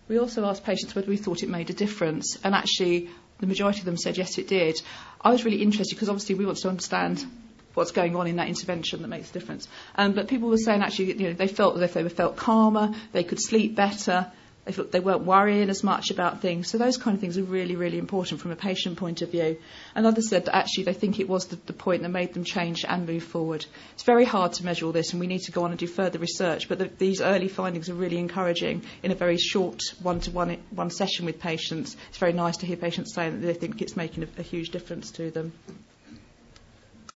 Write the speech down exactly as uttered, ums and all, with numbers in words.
We also asked patients whether we thought it made a difference, and actually the majority of them said yes, it did. I was really interested because obviously we want to understand what's going on in that intervention that makes a difference. Um, but people were saying actually, you know, they felt as if they felt calmer, they could sleep better, they felt they weren't worrying as much about things. So those kind of things are really, really important from a patient point of view. And others said that actually they think it was the, the point that made them change and move forward. It's very hard to measure all this, and we need to go on and do further research. But the, these early findings are really encouraging in a very short one-to-one one session with patients. It's very nice to hear patients saying that they think it's making a, a huge difference to them.